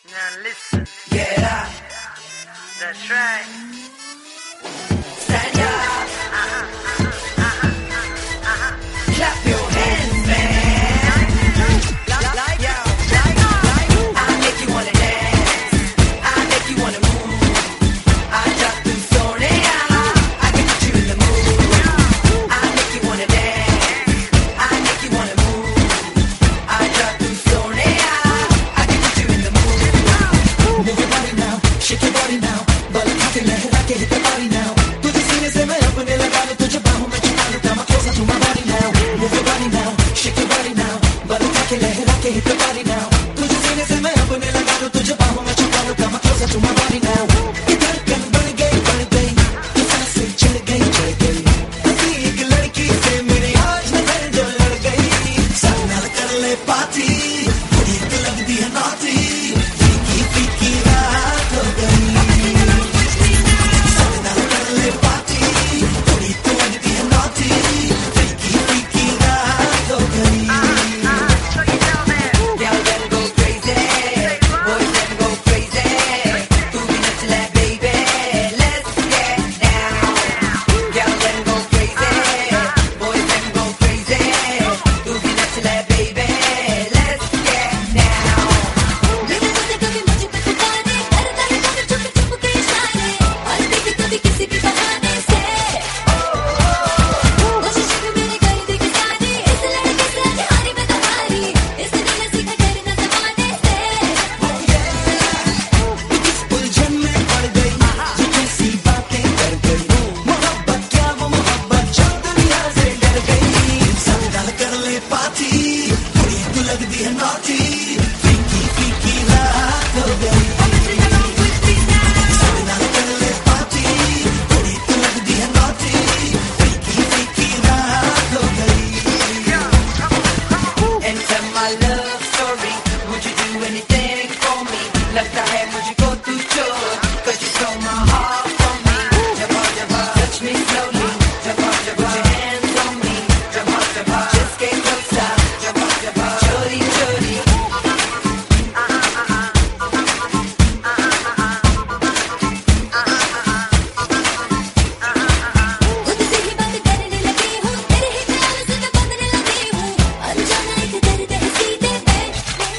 Now listen. Get up. That's right. Stand up. Clap your hands, man. Like, yo, I make you wanna dance. I make you wanna move. I just do sonia. I can put you in the mood. I make you wanna dance. I make you wanna move. I just do sonia. I can put you in the mood. Move your body now, shake your body now. बल खा के लहरा के hit the body now. तुझे सीने से मैं अपने लगा लूं, तुझे बाहों में छुपा लूं. Come closer to my body now. Move your body now, shake your body now. बल खा के लहरा के hit the body now. तुझे सीने से मैं अपने लगा लूं, तुझे बाहों में छुपा लूं. Come closer to my body now. इधर कल बढ़ गई तू सांसें चढ़ गई. हंसी एक लड़की से मेरी आज नजर जो लड़ गई. सब नाल कर ले पार्टी, थोड़ी तो लगती है naughty. फीकी फीकी रात हो गई. सब नाल कर ले पार्टी, थोड़ी तो लगती है naughty. फीकी फीकी रात हो गई. So you tell them. Girl them go crazy, boys them go crazy. तू भी नच ले baby, let's get down. Girl them go crazy, boys them go crazy. तू भी नच ले baby, let's get down. बिना तुझे कभी मुझे पे पुकारे, करता है कभी चुप चुप के इशारे, और देखी कभी किसी भी बहाने से. कोशिश भी मेरी कर दी कि सारी, इस लड़के से आज हारी मैं तो हारी. इसने न सीखा डरना ज़माने से. इस उलझन में पड़ गई, ये कैसी बातें कर गई. मोहब्बत क्या वो मोहब्बत जो दुनिया से डर गई. सब डाल कर ले पार्टी, थोड़ी तो लगती है naughty. फीकी फीकी रात हो गई. सब डाल कर ले पार्टी, थोड़ी तो लगती है naughty. फीकी फीकी रात हो गई. Enter my love story. Would you do anything for me? लगता है मुझको तू चोर, 'cause you stole my heart from me. जबा जबा touch me slowly. जबा जबा put your hands on me. जबा जबा just get closer. जबा जबा चोरी चोरी. खुद से ही बात करने लगी हूँ, तेरे ही ख्याल से मैं बंधने लगी हूँ. अनजाना एक दर्द है सीने में.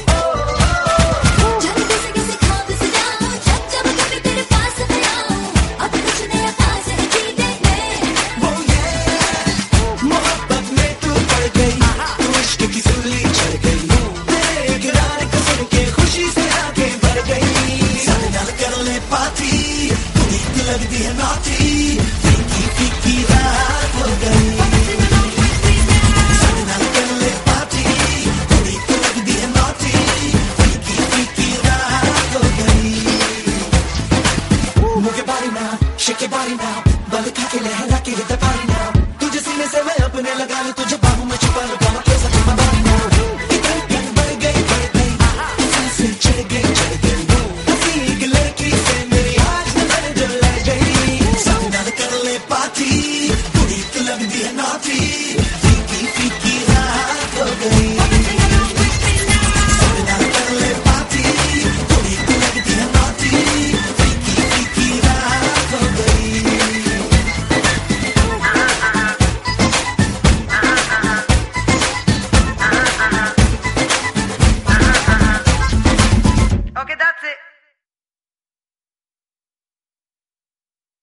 जाने कैसे कैसे ख्वाब सजाऊं, जब जब कभी तेरे पास मैं आऊं. अब कुछ नया खास है जीने में. वो ये मोहब्बत में तू पड़ गई, तू इश्क की सूली चढ़ गई. तेरे इकरार को सुन के खुशी से आंखें भर गई. सब डाल कर ले पार्टी, थोड़ी तो लगती है naughty. फीकी फीकी रात हो गई. सब डाल कर ले पार्टी, थोड़ी तो लगती है naughty. फीकी फीकी रात हो गई. Move your body now, shake your body now. बल खा के लहरा के hit the body now. तुझे सीने से मैं अपने लगा लूं, तुझे बाहों में छुपा लूं. Come closer to my body now. इधर कल बढ़ गई तू सांसें चढ़ गई. हंसी एक लड़की से मेरी आज नजर जो लड़ गई. सब डाल कर ले पार्टी, थोड़ी तो लगती है naughty. फीकी फीकी रात हो गई. सब डाल कर ले पार्टी, थोड़ी तो लगती है naughty. फीकी फीकी रात हो गई. Okay, that's it.